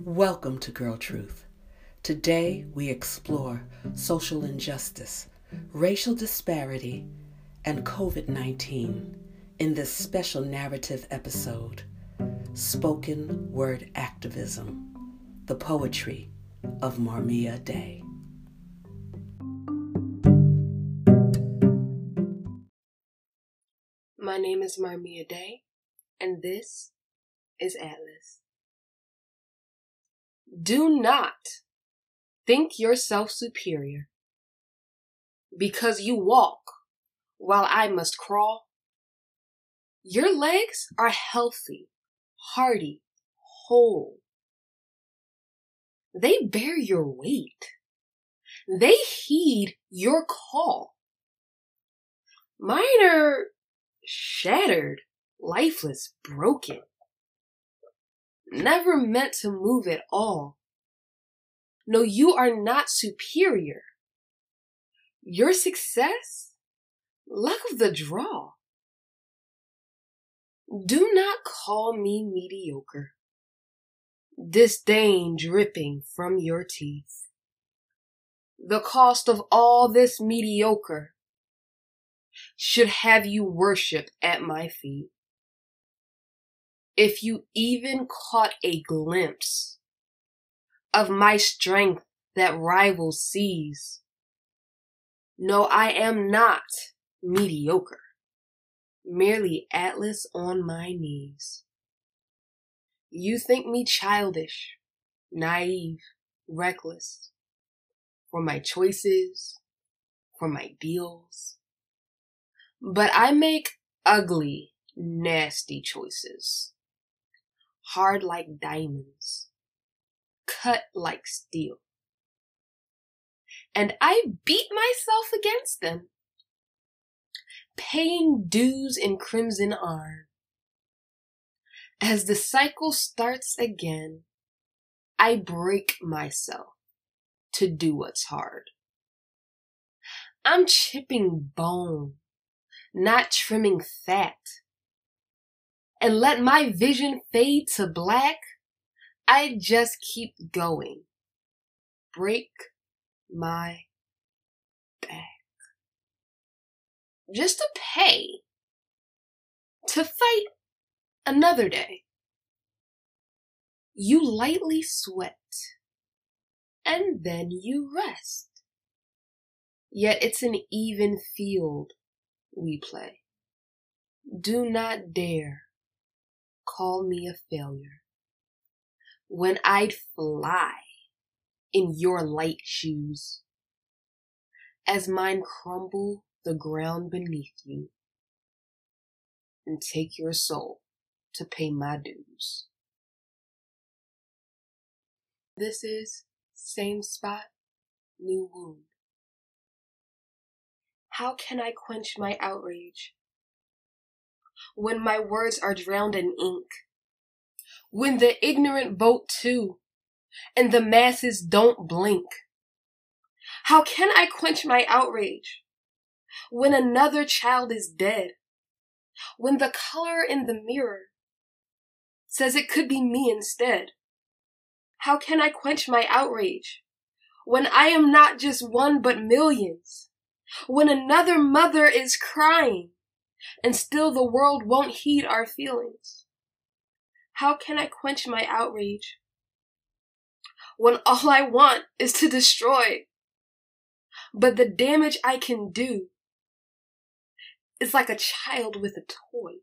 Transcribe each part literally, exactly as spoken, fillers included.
Welcome to Girl Truth. Today we explore social injustice, racial disparity, and COVID nineteen in this special narrative episode, Spoken Word Activism, the poetry of Marmia Day. My name is Marmia Day, and this is Atlas. Do not think yourself superior because you walk while I must crawl. Your legs are healthy, hardy, whole. They bear your weight. They heed your call. Mine are shattered, lifeless, broken. Never meant to move at all. No, you are not superior. Your success? Luck of the draw. Do not call me mediocre. Disdain dripping from your teeth. The cost of all this mediocre should have you worship at my feet. If you even caught a glimpse of my strength that rivals sees, no, I am not mediocre, merely Atlas on my knees. You think me childish, naive, reckless, for my choices, for my deals, but I make ugly, nasty choices. Hard like diamonds, cut like steel. And I beat myself against them, paying dues in crimson iron. As the cycle starts again, I break myself to do what's hard. I'm chipping bone, not trimming fat. And let my vision fade to black, I just keep going. Break my back. Just to pay. To fight another day. You lightly sweat. And then you rest. Yet it's an even field we play. Do not dare call me a failure when I'd fly in your light shoes as mine crumble the ground beneath you and take your soul to pay my dues. This is Same Spot, New Wound. How can I quench my outrage when my words are drowned in ink? When the ignorant vote too, and the masses don't blink? How can I quench my outrage when another child is dead? When the color in the mirror says it could be me instead? How can I quench my outrage when I am not just one but millions? When another mother is crying and still the world won't heed our feelings? How can I quench my outrage when all I want is to destroy, but the damage I can do is like a child with a toy?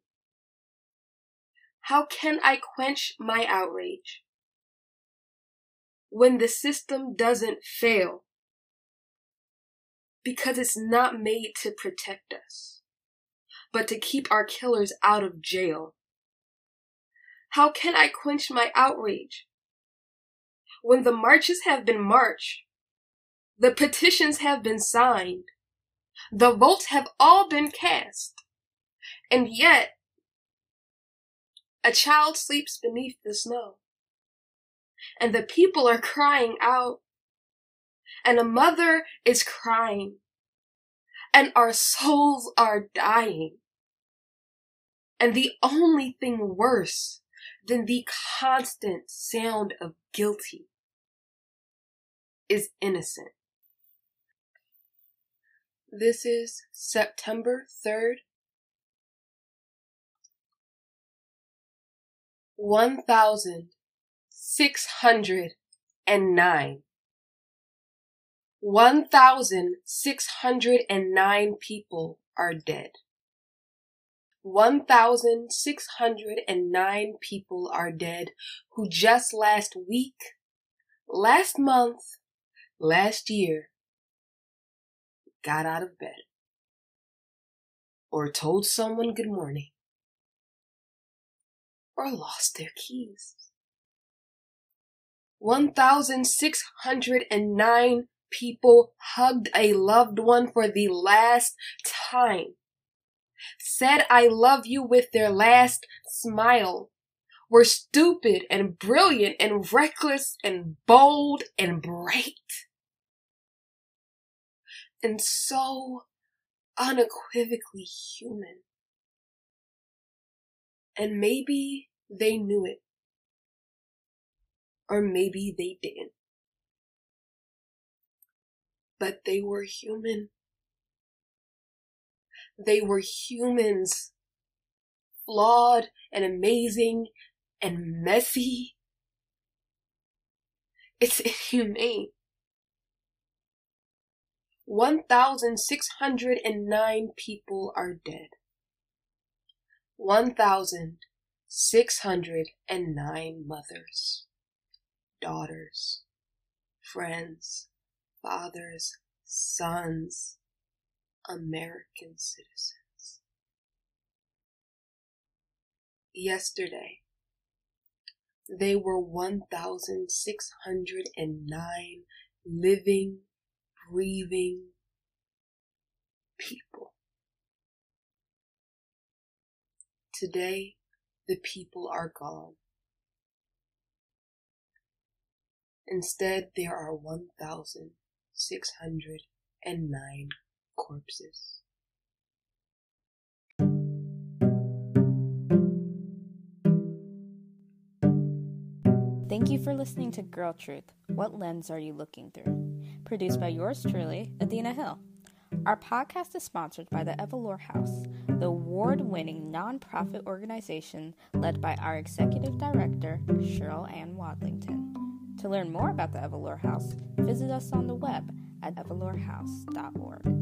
How can I quench my outrage when the system doesn't fail because it's not made to protect us, but to keep our killers out of jail? How can I quench my outrage when the marches have been marched, the petitions have been signed, the votes have all been cast, and yet a child sleeps beneath the snow, and the people are crying out, and a mother is crying, and our souls are dying, and the only thing worse than the constant sound of guilty is innocent. This is September third, one thousand six hundred nine. one thousand six hundred nine people are dead. one thousand six hundred nine people are dead who just last week, last month, last year got out of bed or told someone good morning or lost their keys. one thousand six hundred nine people hugged a loved one for the last time, said I love you with their last smile, were stupid and brilliant and reckless and bold and bright, and so unequivocally human. And maybe they knew it, or maybe they didn't. But they were human. They were humans, flawed and amazing and messy. It's inhumane. one thousand six hundred nine people are dead. one thousand six hundred nine mothers, daughters, friends, fathers, sons, American citizens. Yesterday, they were one thousand six hundred nine living, breathing people. Today, the people are gone. Instead, there are one thousand six hundred nine corpses. Thank you for listening to Girl Truth. What lens are you looking through? Produced by yours truly, Adina Hill. Our podcast is sponsored by the Evalor House, the award-winning nonprofit organization led by our executive director, Cheryl Ann Wadlington. To learn more about the Evalor House, visit us on the web at evalor house dot org.